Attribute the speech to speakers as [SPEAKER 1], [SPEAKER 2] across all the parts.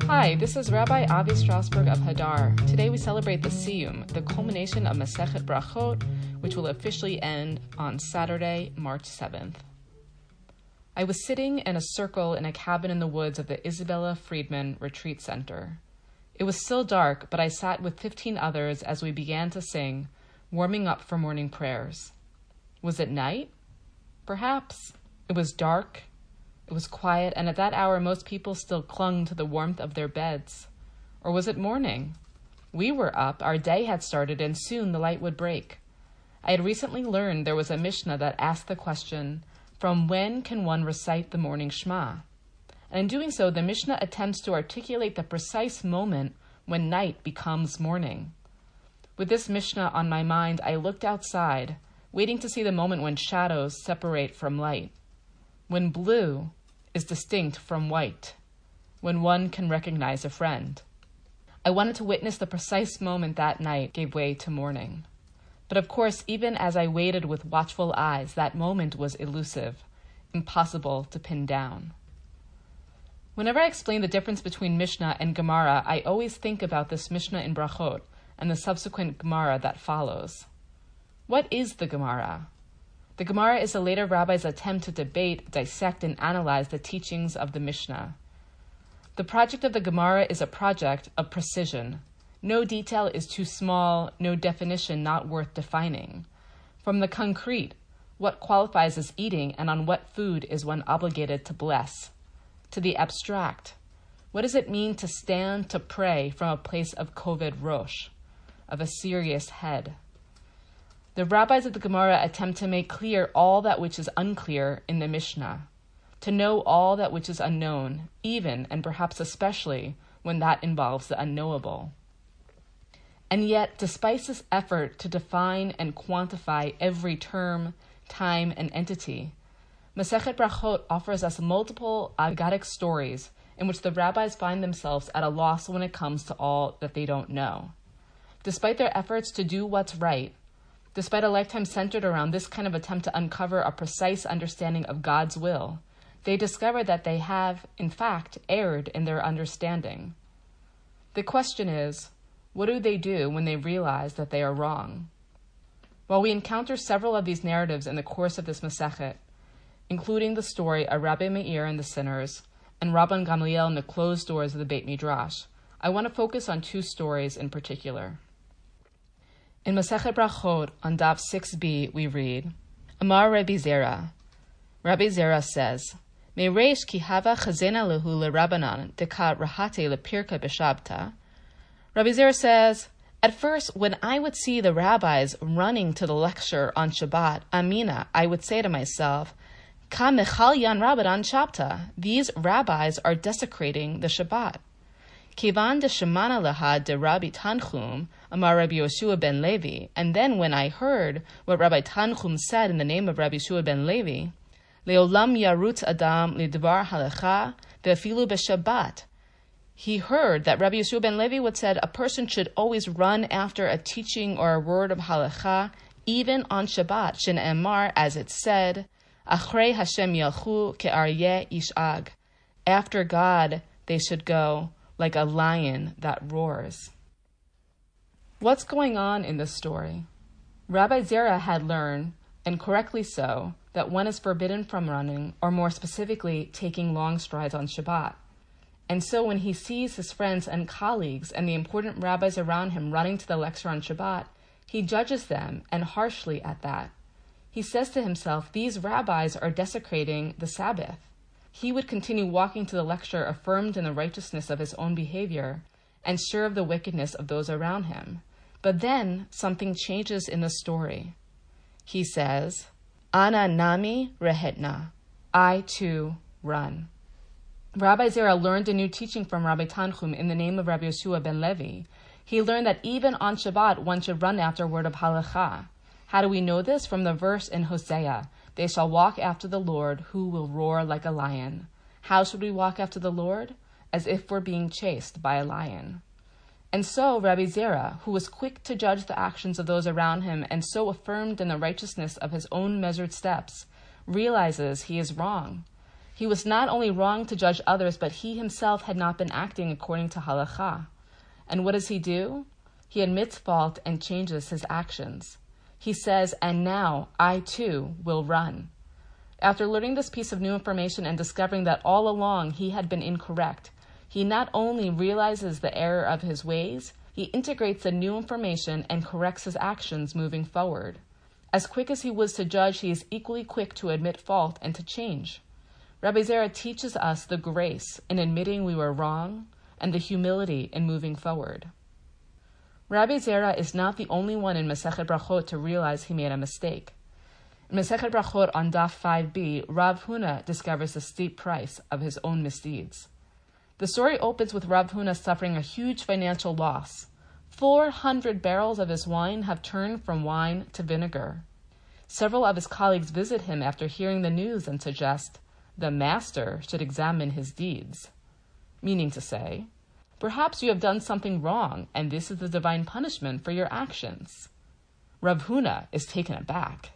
[SPEAKER 1] Hi, this is Rabbi Avi Strasberg of Hadar. Today we celebrate the Siyum, the culmination of Masechet Brachot, which will officially end on Saturday, March 7th. I was sitting in a circle in a cabin in the woods of the Isabella Friedman Retreat Center. It was still dark, but I sat with 15 others as we began to sing, warming up for morning prayers. Was it night? Perhaps. It was dark. It was quiet, and at that hour most people still clung to the warmth of their beds. Or was it morning? We were up, our day had started, and soon the light would break. I had recently learned there was a Mishnah that asked the question, from when can one recite the morning Shema? And in doing so, the Mishnah attempts to articulate the precise moment when night becomes morning. With this Mishnah on my mind, I looked outside, waiting to see the moment when shadows separate from light, when blue is distinct from white, when one can recognize a friend. I wanted to witness the precise moment that night gave way to morning. But of course, even as I waited with watchful eyes, that moment was elusive, impossible to pin down. Whenever I explain the difference between Mishnah and Gemara, I always think about this Mishnah in Brachot and the subsequent Gemara that follows. What is the Gemara? The Gemara is the later rabbi's attempt to debate, dissect, and analyze the teachings of the Mishnah. The project of the Gemara is a project of precision. No detail is too small, no definition not worth defining. From the concrete, what qualifies as eating and on what food is one obligated to bless, to the abstract, what does it mean to stand to pray from a place of koved rosh, of a serious head? The rabbis of the Gemara attempt to make clear all that which is unclear in the Mishnah, to know all that which is unknown, even and perhaps especially when that involves the unknowable. And yet, despite this effort to define and quantify every term, time, and entity, Masechet Brachot offers us multiple Agadic stories in which the rabbis find themselves at a loss when it comes to all that they don't know. Despite their efforts to do what's right, despite a lifetime centered around this kind of attempt to uncover a precise understanding of God's will, they discover that they have, in fact, erred in their understanding. The question is, what do they do when they realize that they are wrong? While we encounter several of these narratives in the course of this Masechet, including the story of Rabbi Meir and the sinners, and Rabban Gamliel in the closed doors of the Beit Midrash, I want to focus on two stories in particular. In Masechet Brachot, on Daf 6b, we read, Amar Rabbi Zera. Rabbi Zera says, Mereish ki hava chazena lehu lerabanan deka rahate lepirka b'shabta. Rabbi Zera says, at first, when I would see the rabbis running to the lecture on Shabbat, Amina, I would say to myself, Ka mechal yan rabbanan shabta. These rabbis are desecrating the Shabbat. Kivan de Shemana Laha de Rabbi Tanchum, Amar Rabbi Yoshua ben Levi. And then when I heard what Rabbi Tanchum said in the name of Rabbi Yoshua ben Levi, Leolam Yarut Adam Lidvar Halacha Ve'afilu B'Shabbat. He heard that Rabbi Yoshua ben Levi would said a person should always run after a teaching or a word of halacha, even on Shabbat, Shene'emar, as it said, Achrei Hashem Yalchu Ke'aryeh Ishag. After God they should go like a lion that roars. What's going on in this story? Rabbi Zera had learned, and correctly so, that one is forbidden from running, or more specifically, taking long strides on Shabbat. And so when he sees his friends and colleagues and the important rabbis around him running to the lecture on Shabbat, he judges them, and harshly at that. He says to himself, these rabbis are desecrating the Sabbath. He would continue walking to the lecture affirmed in the righteousness of his own behavior and sure of the wickedness of those around him. But then something changes in the story. He says, Ana nami rehetna. I too run. Rabbi Zera learned a new teaching from Rabbi Tanchum in the name of Rabbi Yoshua ben Levi. He learned that even on Shabbat one should run after a word of halacha. How do we know this? From the verse in Hosea, they shall walk after the Lord, who will roar like a lion. How should we walk after the Lord? As if we're being chased by a lion. And so Rabbi Zera, who was quick to judge the actions of those around him and so affirmed in the righteousness of his own measured steps, realizes he is wrong. He was not only wrong to judge others, but he himself had not been acting according to halakha. And what does he do? He admits fault and changes his actions. He says, "And now I too will run." After learning this piece of new information and discovering that all along he had been incorrect, he not only realizes the error of his ways, he integrates the new information and corrects his actions moving forward. As quick as he was to judge, he is equally quick to admit fault and to change. Rabbi Zera teaches us the grace in admitting we were wrong and the humility in moving forward. Rabbi Zera is not the only one in Masechet Brachot to realize he made a mistake. In Masechet Brachot on Daf 5b, Rav Huna discovers the steep price of his own misdeeds. The story opens with Rav Huna suffering a huge financial loss. 400 barrels of his wine have turned from wine to vinegar. Several of his colleagues visit him after hearing the news and suggest the master should examine his deeds. Meaning to say, perhaps you have done something wrong, and this is the divine punishment for your actions. Rav Huna is taken aback.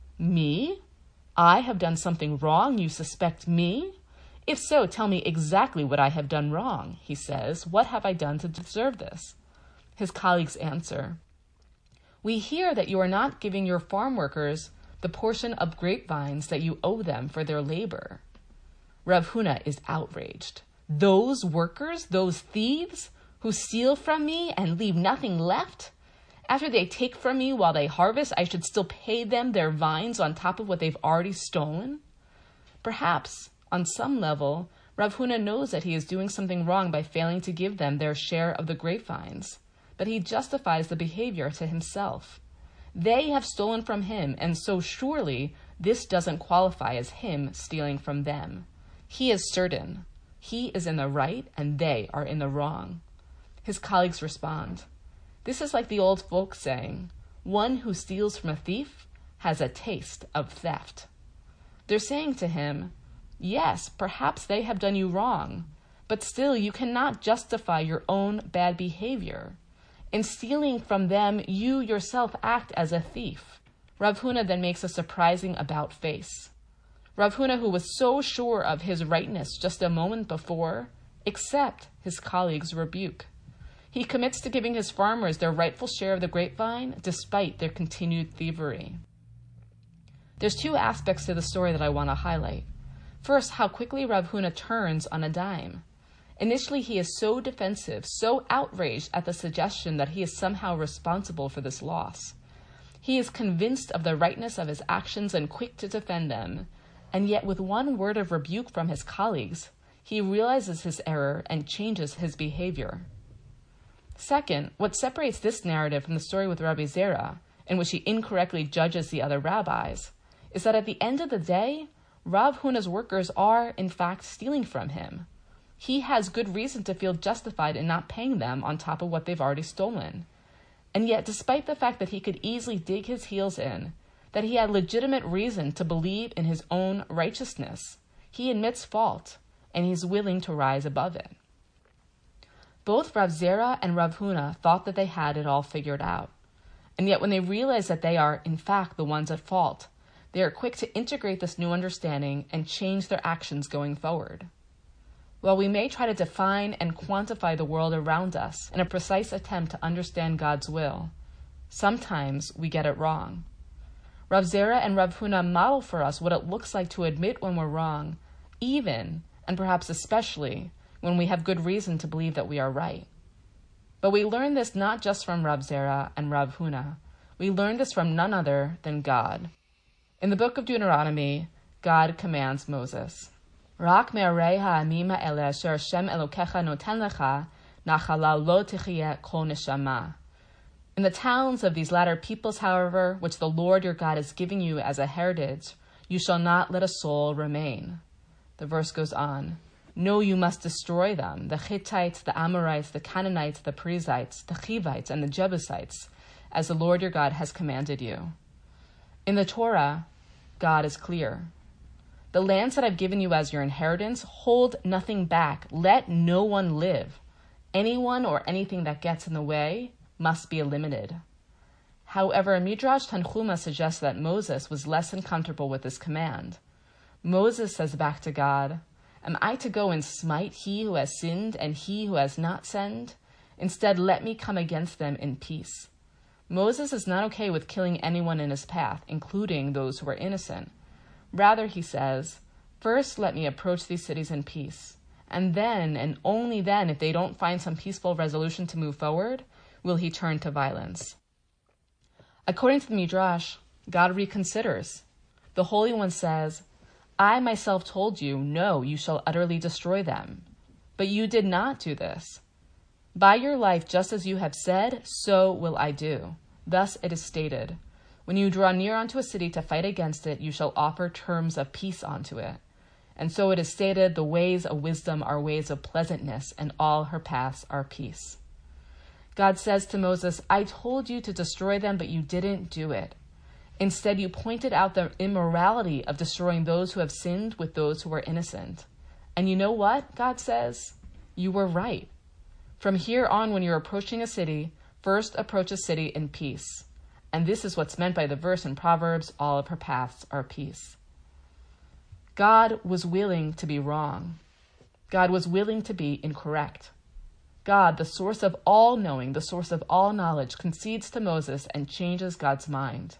[SPEAKER 1] Me? I have done something wrong? You suspect me? If so, tell me exactly what I have done wrong, he says. What have I done to deserve this? His colleagues answer, "We hear that you are not giving your farm workers the portion of grapevines that you owe them for their labor." Rav Huna is outraged. Those workers, those thieves, who steal from me and leave nothing left? After they take from me while they harvest, I should still pay them their vines on top of what they've already stolen? Perhaps, on some level, Rav Huna knows that he is doing something wrong by failing to give them their share of the grapevines, but he justifies the behavior to himself. They have stolen from him, and so surely this doesn't qualify as him stealing from them. He is certain. He is in the right, and they are in the wrong. His colleagues respond, "This is like the old folk saying, one who steals from a thief has a taste of theft." They're saying to him, yes, perhaps they have done you wrong, but still you cannot justify your own bad behavior. In stealing from them, you yourself act as a thief. Rav Huna then makes a surprising about-face. Rav Huna, who was so sure of his rightness just a moment before, accepts his colleagues' rebuke. He commits to giving his farmers their rightful share of the grapevine despite their continued thievery. There's two aspects to the story that I want to highlight. First, how quickly Rav Huna turns on a dime. Initially, he is so defensive, so outraged at the suggestion that he is somehow responsible for this loss. He is convinced of the rightness of his actions and quick to defend them, and yet with one word of rebuke from his colleagues, he realizes his error and changes his behavior. Second, what separates this narrative from the story with Rabbi Zera, in which he incorrectly judges the other rabbis, is that at the end of the day, Rav Huna's workers are, in fact, stealing from him. He has good reason to feel justified in not paying them on top of what they've already stolen. And yet, despite the fact that he could easily dig his heels in, that he had legitimate reason to believe in his own righteousness, he admits fault, and he's willing to rise above it. Both Rav Zera and Rav Huna thought that they had it all figured out. And yet when they realize that they are, in fact, the ones at fault, they are quick to integrate this new understanding and change their actions going forward. While we may try to define and quantify the world around us in a precise attempt to understand God's will, sometimes we get it wrong. Rav Zera and Rav Huna model for us what it looks like to admit when we're wrong, even, and perhaps especially, when we have good reason to believe that we are right. But we learn this not just from Rav Zera and Rav Huna. We learn this from none other than God. In the book of Deuteronomy, God commands Moses, "Rak me'arei ha'amim ha'ele asher Hashem Elokecha noten lecha, nachala lo techiyeh kol neshama." In the towns of these latter peoples, however, which the Lord your God is giving you as a heritage, you shall not let a soul remain. The verse goes on, "No, you must destroy them, the Hittites, the Amorites, the Canaanites, the Perizzites, the Hivites, and the Jebusites, as the Lord your God has commanded you." In the Torah, God is clear. The lands that I've given you as your inheritance, hold nothing back. Let no one live. Anyone or anything that gets in the way must be eliminated. However, Midrash Tanchuma suggests that Moses was less than comfortable with this command. Moses says back to God, "Am I to go and smite he who has sinned and he who has not sinned? Instead, let me come against them in peace." Moses is not okay with killing anyone in his path, including those who are innocent. Rather, he says, "First, let me approach these cities in peace. And then, and only then, if they don't find some peaceful resolution to move forward, will he turn to violence." According to the Midrash, God reconsiders. The Holy One says, "I myself told you, no, you shall utterly destroy them. But you did not do this. By your life, just as you have said, so will I do." Thus it is stated, "When you draw near unto a city to fight against it, you shall offer terms of peace unto it." And so it is stated, "The ways of wisdom are ways of pleasantness, and all her paths are peace." God says to Moses, "I told you to destroy them, but you didn't do it. Instead, you pointed out the immorality of destroying those who have sinned with those who are innocent. And you know what?" God says, "You were right. From here on, when you're approaching a city, first approach a city in peace." And this is what's meant by the verse in Proverbs, "All of her paths are peace." God was willing to be wrong. God was willing to be incorrect. God, the source of all knowing, the source of all knowledge, concedes to Moses and changes God's mind.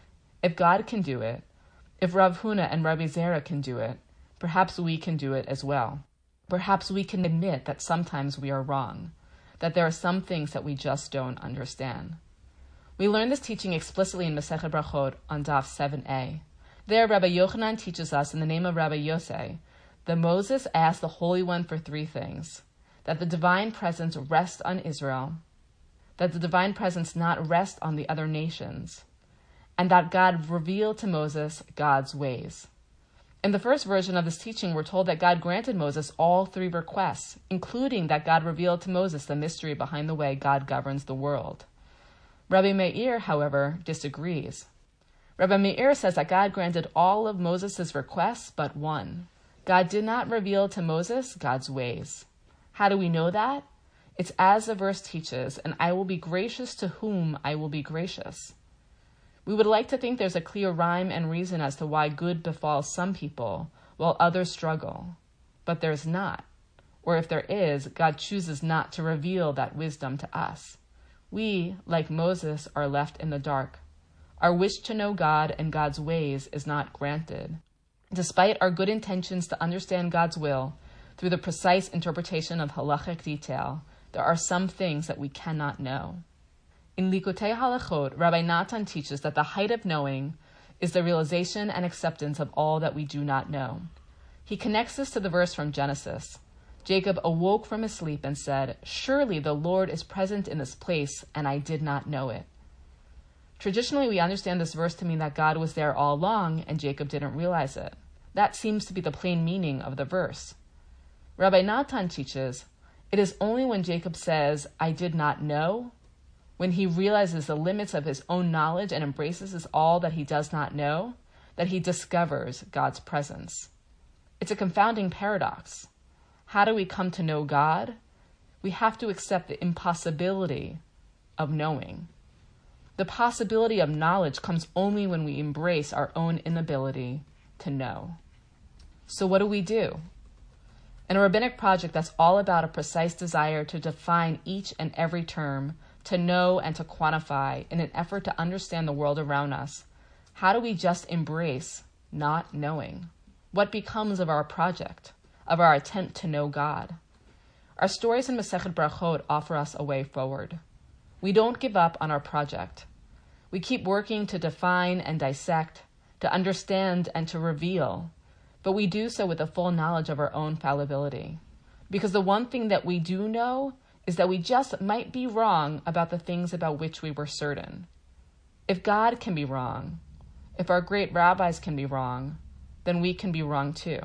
[SPEAKER 1] If God can do it, if Rav Huna and Rabbi Zera can do it, perhaps we can do it as well. Perhaps we can admit that sometimes we are wrong, that there are some things that we just don't understand. We learn this teaching explicitly in Masechet Brachot on Daf 7a. There, Rabbi Yochanan teaches us in the name of Rabbi Yosei that Moses asked the Holy One for three things: that the divine presence rest on Israel, that the divine presence not rest on the other nations, and that God revealed to Moses God's ways. In the first version of this teaching, we're told that God granted Moses all three requests, including that God revealed to Moses the mystery behind the way God governs the world. Rabbi Meir, however, disagrees. Rabbi Meir says that God granted all of Moses' requests but one. God did not reveal to Moses God's ways. How do we know that? It's as the verse teaches, "And I will be gracious to whom I will be gracious." We would like to think there's a clear rhyme and reason as to why good befalls some people while others struggle. But there's not. Or if there is, God chooses not to reveal that wisdom to us. We, like Moses, are left in the dark. Our wish to know God and God's ways is not granted. Despite our good intentions to understand God's will, through the precise interpretation of halachic detail, there are some things that we cannot know. In Likutei Halachot, Rabbi Natan teaches that the height of knowing is the realization and acceptance of all that we do not know. He connects this to the verse from Genesis. Jacob awoke from his sleep and said, "Surely the Lord is present in this place, and I did not know it." Traditionally, we understand this verse to mean that God was there all along and Jacob didn't realize it. That seems to be the plain meaning of the verse. Rabbi Natan teaches, it is only when Jacob says, "I did not know," when he realizes the limits of his own knowledge and embraces all that he does not know, that he discovers God's presence. It's a confounding paradox. How do we come to know God? We have to accept the impossibility of knowing. The possibility of knowledge comes only when we embrace our own inability to know. So what do? In a rabbinic project that's all about a precise desire to define each and every term, to know and to quantify in an effort to understand the world around us, how do we just embrace not knowing? What becomes of our project, of our attempt to know God? Our stories in Masechet Brachot offer us a way forward. We don't give up on our project. We keep working to define and dissect, to understand and to reveal, but we do so with a full knowledge of our own fallibility. Because the one thing that we do know is that we just might be wrong about the things about which we were certain. If God can be wrong, if our great rabbis can be wrong, then we can be wrong too.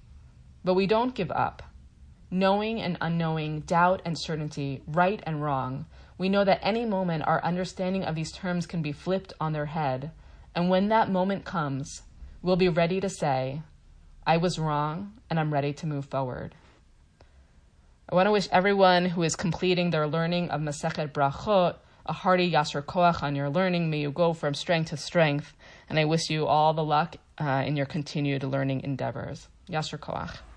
[SPEAKER 1] But we don't give up. Knowing and unknowing, doubt and certainty, right and wrong, we know that any moment our understanding of these terms can be flipped on their head, and when that moment comes, we'll be ready to say, "I was wrong, and I'm ready to move forward." I want to wish everyone who is completing their learning of Masechet Brachot a hearty Yasher Koach on your learning. May you go from strength to strength, and I wish you all the luck in your continued learning endeavors. Yasher Koach.